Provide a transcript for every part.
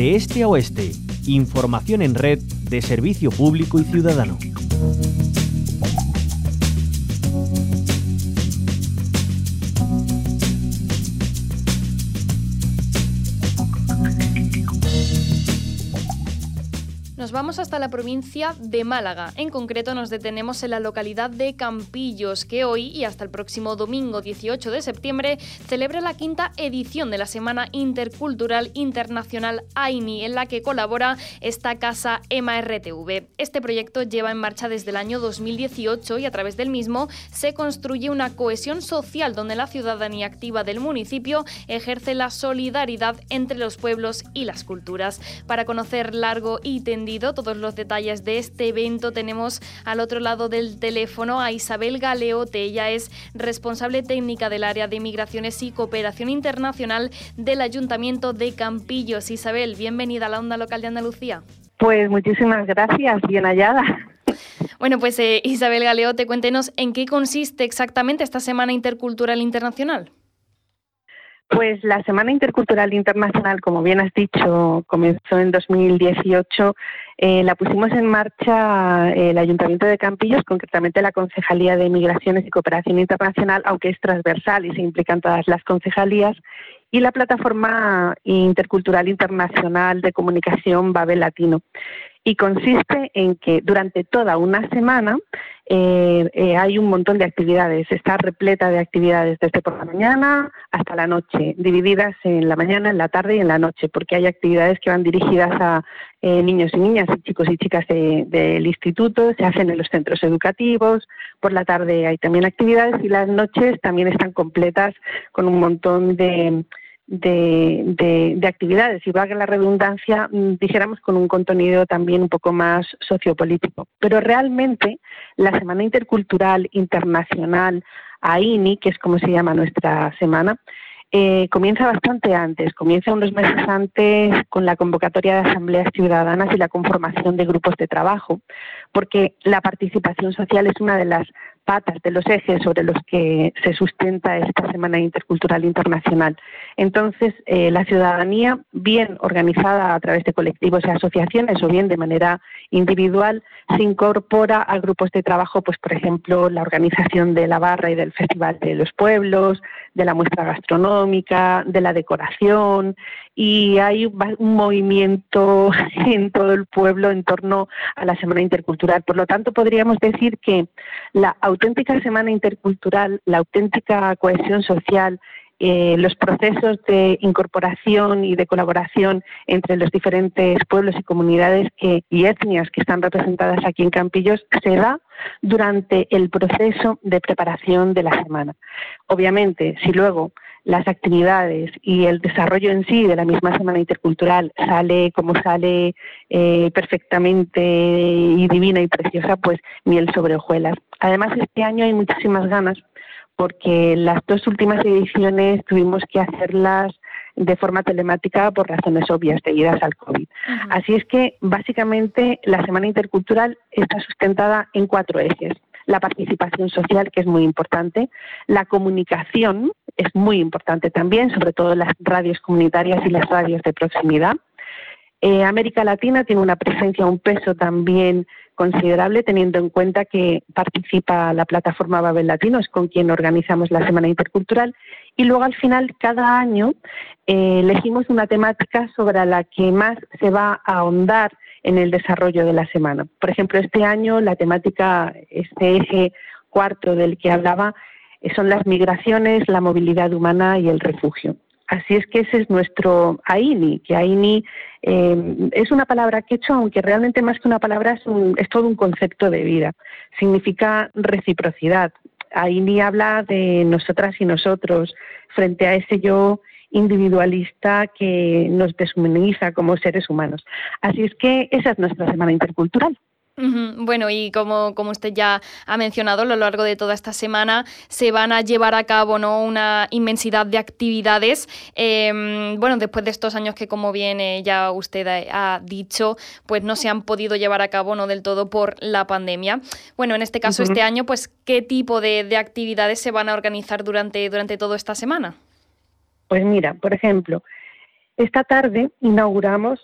De este a oeste, información en red de servicio público y ciudadano. Nos vamos hasta la provincia de Málaga. En concreto nos detenemos en la localidad de Campillos, que hoy y hasta el próximo domingo 18 de septiembre celebra la 5ª edición de la Semana Intercultural Internacional AINI, en la que colabora esta casa EMA-RTV. Este proyecto lleva en marcha desde el año 2018 y a través del mismo se construye una cohesión social donde la ciudadanía activa del municipio ejerce la solidaridad entre los pueblos y las culturas. Para conocer largo y tendido todos los detalles de este evento, tenemos al otro lado del teléfono a Isabel Galeote. Ella es responsable técnica del área de Migraciones y Cooperación Internacional del Ayuntamiento de Campillos. Isabel, bienvenida a la Onda Local de Andalucía. Pues muchísimas gracias, bien hallada. Bueno, pues Isabel Galeote, cuéntenos en qué consiste exactamente esta Semana Intercultural Internacional. Pues la Semana Intercultural Internacional, como bien has dicho, comenzó en 2018. La pusimos en marcha el Ayuntamiento de Campillos, concretamente la Concejalía de Migraciones y Cooperación Internacional, aunque es transversal y se implican todas las concejalías, y la Plataforma Intercultural Internacional de Comunicación Babel Latino. Y consiste en que durante toda una semana hay un montón de actividades, está repleta de actividades desde por la mañana hasta la noche, divididas en la mañana, en la tarde y en la noche, porque hay actividades que van dirigidas a niños y niñas y chicos y chicas del instituto, se hacen en los centros educativos, por la tarde hay también actividades y las noches también están completas con un montón de actividades, y valga la redundancia, dijéramos con un contenido también un poco más sociopolítico. Pero realmente la Semana Intercultural Internacional AINI, que es como se llama nuestra semana, comienza bastante antes, comienza unos meses antes con la convocatoria de asambleas ciudadanas y la conformación de grupos de trabajo, porque la participación social es una de las patas, de los ejes sobre los que se sustenta esta Semana Intercultural Internacional. Entonces, la ciudadanía, bien organizada a través de colectivos y asociaciones o bien de manera individual, se incorpora a grupos de trabajo, pues por ejemplo, la organización de la barra y del Festival de los Pueblos, de la muestra gastronómica, de la decoración, y hay un movimiento en todo el pueblo en torno a la Semana Intercultural. Por lo tanto, podríamos decir que la auténtica Semana Intercultural, la auténtica cohesión social, los procesos de incorporación y de colaboración entre los diferentes pueblos y comunidades y etnias que están representadas aquí en Campillos se da durante el proceso de preparación de la semana. Obviamente, si luego las actividades y el desarrollo en sí de la misma Semana Intercultural sale como sale perfectamente y divina y preciosa, pues miel sobre hojuelas. Además, este año hay muchísimas ganas porque las 2 últimas ediciones tuvimos que hacerlas de forma telemática por razones obvias debidas al COVID. Uh-huh. Así es que, básicamente, la Semana Intercultural está sustentada en 4 ejes. La participación social, que es muy importante, la comunicación es muy importante también, sobre todo las radios comunitarias y las radios de proximidad. América Latina tiene una presencia, un peso también considerable, teniendo en cuenta que participa la plataforma Babel Latino, es con quien organizamos la Semana Intercultural, y luego al final cada año elegimos una temática sobre la que más se va a ahondar en el desarrollo de la semana. Por ejemplo, este año la temática, este eje 4 del que hablaba, son las migraciones, la movilidad humana y el refugio. Así es que ese es nuestro AINI, que AINI es una palabra quechua, aunque realmente más que una palabra es todo un concepto de vida. Significa reciprocidad. AINI habla de nosotras y nosotros frente a ese yo individualista que nos deshumaniza como seres humanos. Así es que esa es nuestra Semana Intercultural. Bueno, y como usted ya ha mencionado, a lo largo de toda esta semana se van a llevar a cabo, ¿no?, una inmensidad de actividades. Después de estos años que, como bien ya usted ha dicho, pues no se han podido llevar a cabo, no del todo, por la pandemia. Bueno, en este caso, este año, pues, ¿qué tipo de actividades se van a organizar durante toda esta semana? Pues mira, por ejemplo, esta tarde inauguramos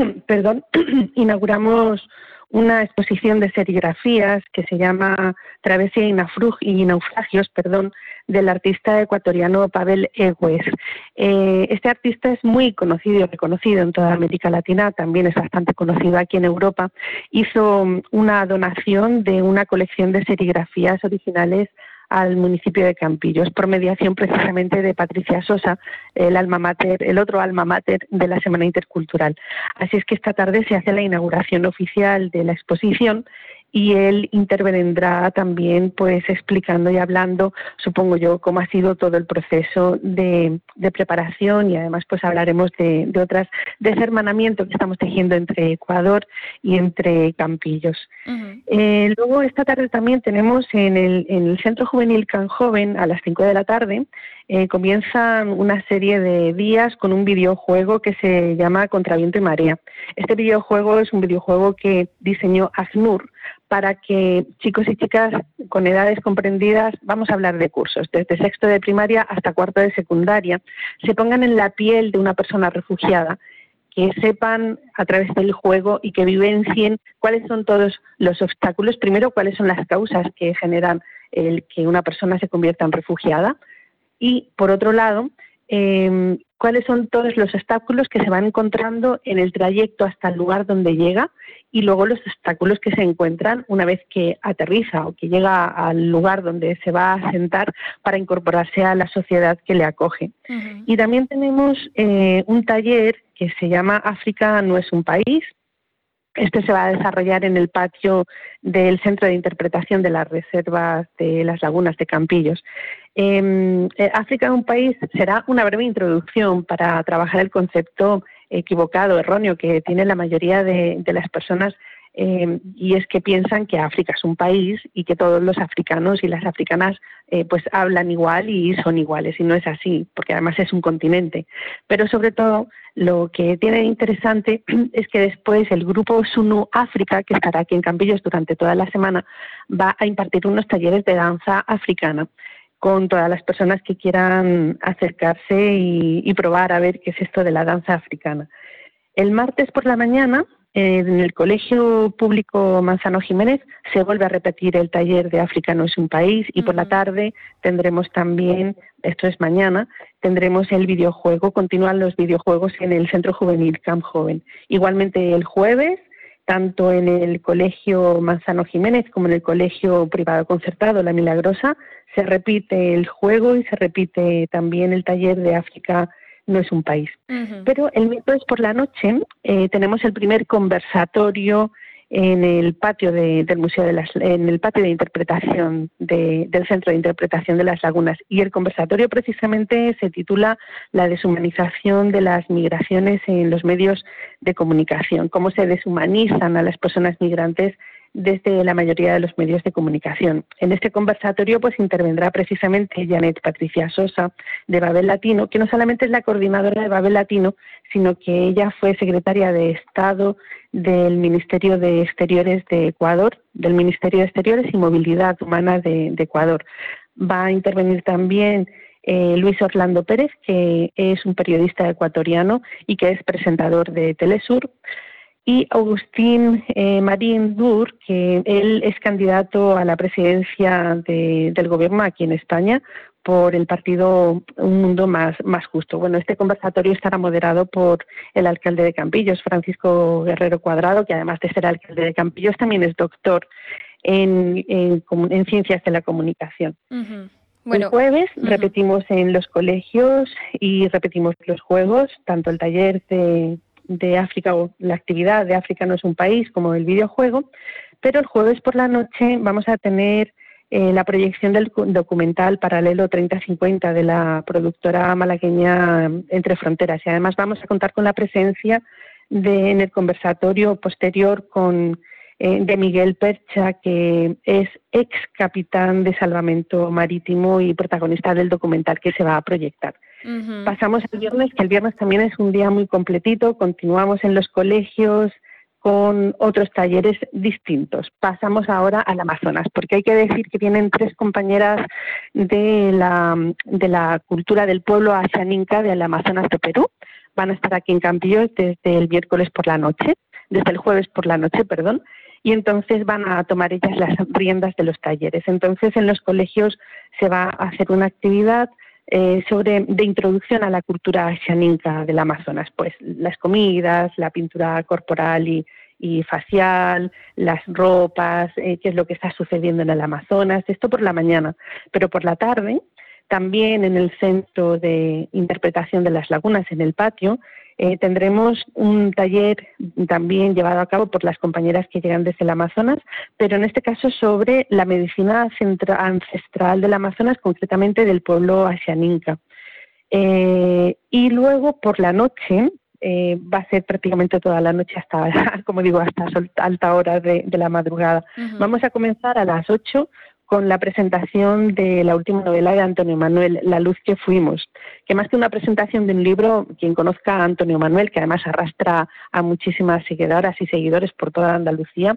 una exposición de serigrafías que se llama Travesía y Naufragios, del artista ecuatoriano Pavel Egues. Este artista es muy conocido y reconocido en toda América Latina, también es bastante conocido aquí en Europa. Hizo una donación de una colección de serigrafías originales al municipio de Campillos, por mediación precisamente de Patricia Sosa, el otro alma mater de la Semana Intercultural. Así es que esta tarde se hace la inauguración oficial de la exposición y él intervendrá también pues explicando y hablando, supongo yo, cómo ha sido todo el proceso de preparación, y además pues hablaremos de ese hermanamiento que estamos tejiendo entre Ecuador y entre Campillos. Luego esta tarde también tenemos en el Centro Juvenil Can Joven, a las 5 de la tarde, comienzan una serie de días con un videojuego que se llama Contra Viento y Marea. Este videojuego es un videojuego que diseñó ACNUR para que chicos y chicas con edades comprendidas, vamos a hablar de cursos, desde sexto de primaria hasta cuarto de secundaria, se pongan en la piel de una persona refugiada, que sepan a través del juego y que vivencien cuáles son todos los obstáculos. Primero, cuáles son las causas que generan el que una persona se convierta en refugiada, y por otro lado, cuáles son todos los obstáculos que se van encontrando en el trayecto hasta el lugar donde llega, y luego los obstáculos que se encuentran una vez que aterriza o que llega al lugar donde se va a asentar para incorporarse a la sociedad que le acoge. Y también tenemos un taller que se llama África no es un país. Este se va a desarrollar en el patio del Centro de Interpretación de las Reservas de las Lagunas de Campillos. África, un país, será una breve introducción para trabajar el concepto equivocado, erróneo, que tiene la mayoría de las personas, y es que piensan que África es un país y que todos los africanos y las africanas pues hablan igual y son iguales, y no es así, porque además es un continente. Pero sobre todo lo que tiene de interesante es que después el grupo Sunu África, que estará aquí en Campillos durante toda la semana, va a impartir unos talleres de danza africana con todas las personas que quieran acercarse y probar a ver qué es esto de la danza africana. El martes por la mañana, en el Colegio Público Manzano Jiménez, se vuelve a repetir el taller de África no es un país, y por la tarde tendremos también, esto es mañana, tendremos el videojuego, continúan los videojuegos en el Centro Juvenil Camp Joven. Igualmente el jueves, tanto en el Colegio Manzano Jiménez como en el Colegio Privado Concertado La Milagrosa, se repite el juego y se repite también el taller de África no es un país. Pero el miércoles por la noche tenemos el primer conversatorio en el patio del Museo en el patio de interpretación del Centro de Interpretación de las Lagunas, y el conversatorio precisamente se titula La deshumanización de las migraciones en los medios de comunicación, cómo se deshumanizan a las personas migrantes desde la mayoría de los medios de comunicación. En este conversatorio pues intervendrá precisamente Janet Patricia Sosa, de Babel Latino, que no solamente es la coordinadora de Babel Latino, sino que ella fue secretaria de Estado del Ministerio de Exteriores de Ecuador, del Ministerio de Exteriores y Movilidad Humana de Ecuador. Va a intervenir también Luis Orlando Pérez, que es un periodista ecuatoriano y que es presentador de Telesur, y Agustín Marín Dur, que él es candidato a la presidencia del gobierno aquí en España por el partido Un Mundo Más Justo. Bueno, este conversatorio estará moderado por el alcalde de Campillos, Francisco Guerrero Cuadrado, que además de ser alcalde de Campillos también es doctor en Ciencias de la Comunicación. Bueno, el jueves repetimos en los colegios y repetimos los juegos, tanto el taller de África, o la actividad de África no es un país, como el videojuego, pero el jueves por la noche vamos a tener la proyección del documental Paralelo 3050 de la productora malagueña Entre Fronteras, y además vamos a contar con la presencia en el conversatorio posterior de Miguel Percha, que es ex capitán de salvamento marítimo y protagonista del documental que se va a proyectar. Pasamos al viernes, que el viernes también es un día muy completito. Continuamos en los colegios con otros talleres distintos. Pasamos ahora al Amazonas, porque hay que decir que vienen 3 compañeras de la cultura del pueblo Ashaninka del Amazonas de Perú. van a estar aquí en Campillos desde el jueves por la noche, y entonces van a tomar ellas las riendas de los talleres. Entonces en los colegios se va a hacer una actividad de introducción a la cultura xaninca del Amazonas, pues las comidas, la pintura corporal y facial, las ropas, qué es lo que está sucediendo en el Amazonas, esto por la mañana. Pero por la tarde, también en el Centro de Interpretación de las Lagunas, en el patio, tendremos un taller también llevado a cabo por las compañeras que llegan desde el Amazonas, pero en este caso sobre la medicina ancestral del Amazonas, concretamente del pueblo xaninca. Y luego por la noche, va a ser prácticamente toda la noche hasta, como digo, hasta alta hora de la madrugada. Uh-huh. Vamos a comenzar a las 8 con la presentación de la última novela de Antonio Manuel, La luz que fuimos, que más que una presentación de un libro, quien conozca a Antonio Manuel, que además arrastra a muchísimas seguidoras y seguidores por toda Andalucía,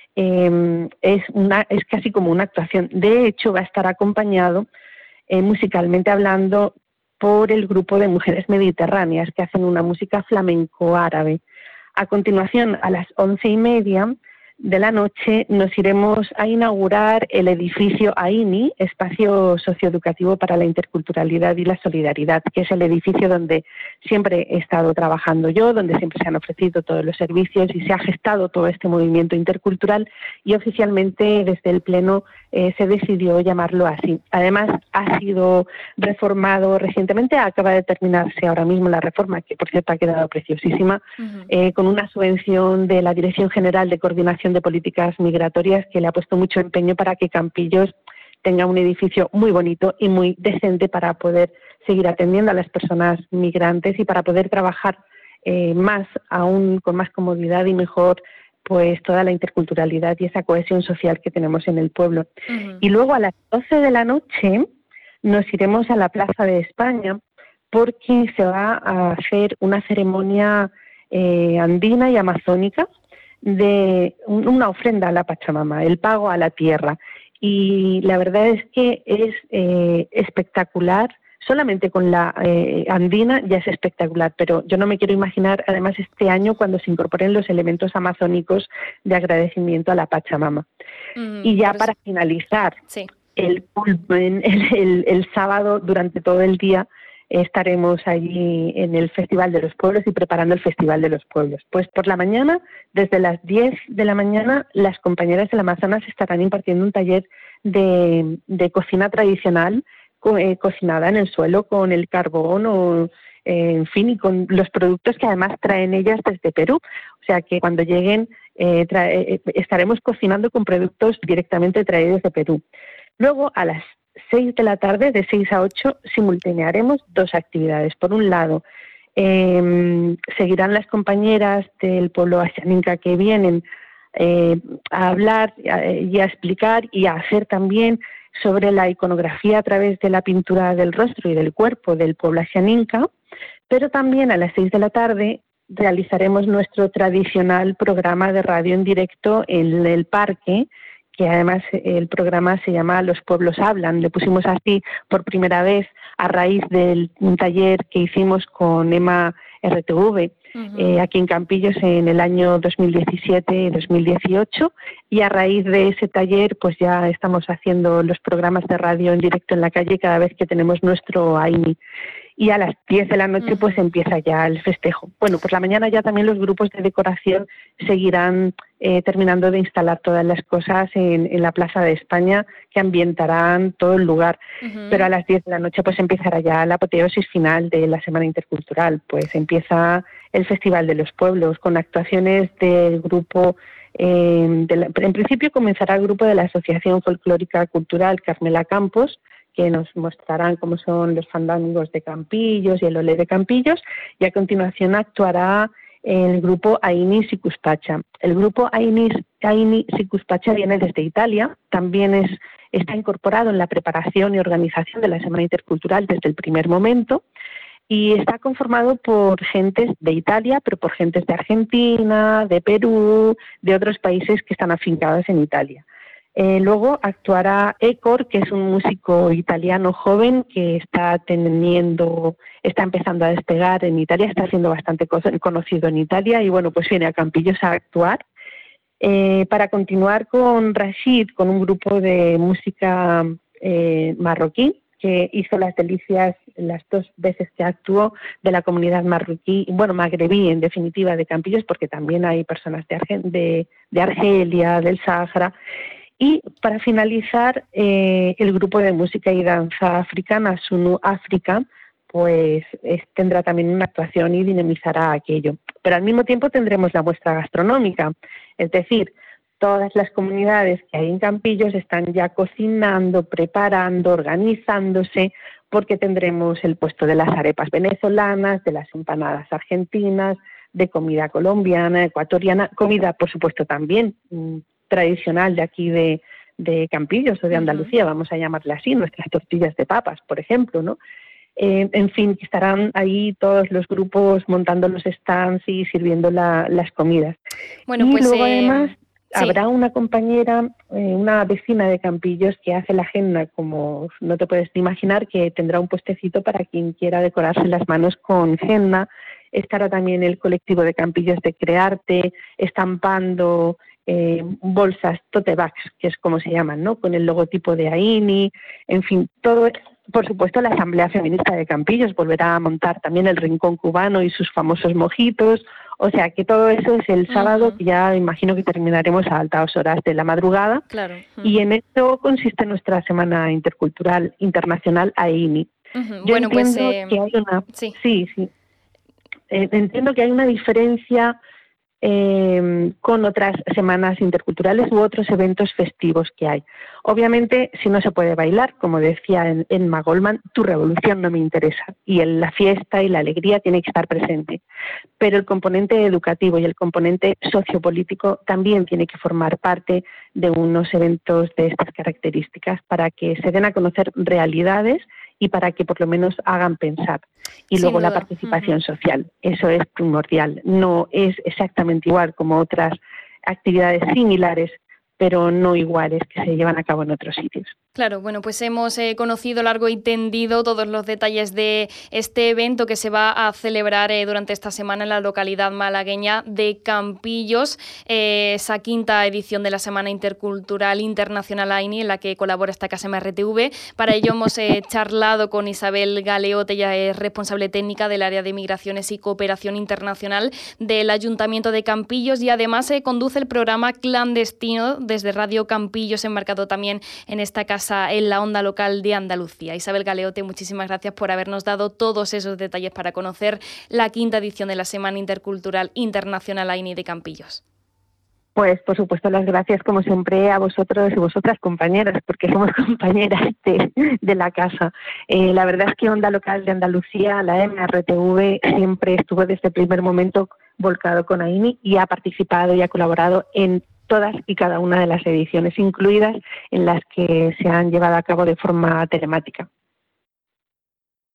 es casi como una actuación. De hecho, va a estar acompañado musicalmente hablando por el grupo de mujeres mediterráneas que hacen una música flamenco-árabe. A continuación, a las 11:30 de la noche, nos iremos a inaugurar el edificio AINI, Espacio Socioeducativo para la Interculturalidad y la Solidaridad, que es el edificio donde siempre he estado trabajando yo, donde siempre se han ofrecido todos los servicios y se ha gestado todo este movimiento intercultural, y oficialmente desde el Pleno se decidió llamarlo así. Además, ha sido reformado recientemente, acaba de terminarse ahora mismo la reforma, que por cierto ha quedado preciosísima, con una subvención de la Dirección General de Coordinación de Políticas Migratorias, que le ha puesto mucho empeño para que Campillos tenga un edificio muy bonito y muy decente para poder seguir atendiendo a las personas migrantes y para poder trabajar más aún con más comodidad y mejor pues toda la interculturalidad y esa cohesión social que tenemos en el pueblo. Uh-huh. Y luego a las 12 de la noche nos iremos a la Plaza de España porque se va a hacer una ceremonia andina y amazónica de una ofrenda a la Pachamama, el pago a la tierra. Y la verdad es que es espectacular. Solamente con la andina ya es espectacular, pero yo no me quiero imaginar, además, este año cuando se incorporen los elementos amazónicos de agradecimiento a la Pachamama. Y ya para finalizar, sí, el sábado, durante todo el día, estaremos allí en el Festival de los Pueblos y preparando el Festival de los Pueblos. Pues por la mañana, desde las 10 de la mañana, las compañeras del Amazonas estarán impartiendo un taller de cocina tradicional, cocinada en el suelo con el carbón en fin, y con los productos que además traen ellas desde Perú. O sea que cuando lleguen estaremos cocinando con productos directamente traídos de Perú. Luego, a las 6 de la tarde, de 6 a 8, simultanearemos dos actividades. Por un lado, seguirán las compañeras del pueblo xaninca que vienen a hablar y a explicar y a hacer también sobre la iconografía a través de la pintura del rostro y del cuerpo del pueblo xaninca, pero también a las 6 de la tarde realizaremos nuestro tradicional programa de radio en directo en el parque, que además el programa se llama Los Pueblos Hablan. Le pusimos así por primera vez a raíz de un taller que hicimos con EMA RTV, aquí en Campillos en el año 2017 y 2018, y a raíz de ese taller pues ya estamos haciendo los programas de radio en directo en la calle cada vez que tenemos nuestro AINI. Y a las 10 de la noche pues empieza ya el festejo. Bueno, por la mañana ya también los grupos de decoración seguirán terminando de instalar todas las cosas en la Plaza de España, que ambientarán todo el lugar. Pero a las 10 de la noche pues empezará ya la apoteosis final de la Semana Intercultural. Pues empieza el Festival de los Pueblos con actuaciones del grupo. En principio comenzará el grupo de la Asociación Folclórica Cultural Carmela Campos, que nos mostrarán cómo son los fandangos de Campillos y el olé de Campillos, y a continuación actuará el grupo AINI Sicuspacha. El grupo AINI Sicuspacha viene desde Italia, también está incorporado en la preparación y organización de la Semana Intercultural desde el primer momento, y está conformado por gentes de Italia, pero por gentes de Argentina, de Perú, de otros países que están afincados en Italia. Luego actuará Ecor, que es un músico italiano joven que está empezando a despegar en Italia, está siendo bastante conocido en Italia y bueno, pues viene a Campillos a actuar. Para continuar con Rashid, con un grupo de música marroquí, que hizo las delicias las 2 veces que actuó de la comunidad marroquí, bueno, magrebí en definitiva, de Campillos, porque también hay personas de Argelia, del Sáhara. Y para finalizar, el grupo de música y danza africana, Sunu África, pues tendrá también una actuación y dinamizará aquello. Pero al mismo tiempo tendremos la muestra gastronómica, es decir, todas las comunidades que hay en Campillos están ya cocinando, preparando, organizándose, porque tendremos el puesto de las arepas venezolanas, de las empanadas argentinas, de comida colombiana, ecuatoriana, comida, por supuesto, también tradicional de aquí de Campillos o de Andalucía, vamos a llamarle así, nuestras tortillas de papas, por ejemplo, ¿no? En fin, estarán ahí todos los grupos montando los stands y sirviendo las comidas. Bueno, y pues luego además habrá sí. una compañera, una vecina de Campillos que hace la henna, como no te puedes ni imaginar, que tendrá un puestecito para quien quiera decorarse las manos con henna. Estará también el colectivo de Campillos de Crearte, estampando bolsas, tote bags, que es como se llaman, ¿no? Con el logotipo de AINI, en fin, todo. Por supuesto, la Asamblea Feminista de Campillos volverá a montar también el Rincón Cubano y sus famosos mojitos. O sea, que todo eso es el sábado, que ya imagino que terminaremos a altas horas de la madrugada. Claro. Y en esto consiste nuestra Semana Intercultural Internacional AINI. Yo entiendo que hay una... Sí. Entiendo que hay una diferencia con otras semanas interculturales u otros eventos festivos que hay. Obviamente, si no se puede bailar, como decía en Magolman, tu revolución no me interesa, y la fiesta y la alegría tiene que estar presente. Pero el componente educativo y el componente sociopolítico también tiene que formar parte de unos eventos de estas características para que se den a conocer realidades y para que por lo menos hagan pensar. Y luego la participación social, eso es primordial. No es exactamente igual como otras actividades similares, pero no iguales que se llevan a cabo en otros sitios. Claro, bueno, pues hemos conocido largo y tendido todos los detalles de este evento que se va a celebrar durante esta semana en la localidad malagueña de Campillos, esa 5ª edición de la Semana Intercultural Internacional AINI, en la que colabora esta casa MRTV. Para ello hemos charlado con Isabel Galeote, ella es responsable técnica del área de Migraciones y Cooperación Internacional del Ayuntamiento de Campillos, y además conduce el programa Clandestino desde Radio Campillos, enmarcado también en esta casa en la onda local de Andalucía. Isabel Galeote, muchísimas gracias por habernos dado todos esos detalles para conocer la 5ª edición de la Semana Intercultural Internacional AINI de Campillos. Pues por supuesto las gracias como siempre a vosotros y vosotras compañeras, porque somos compañeras de la casa. La verdad es que Onda Local de Andalucía, la MRTV, siempre estuvo desde el primer momento volcado con AINI y ha participado y ha colaborado en todas y cada una de las ediciones, incluidas en las que se han llevado a cabo de forma telemática.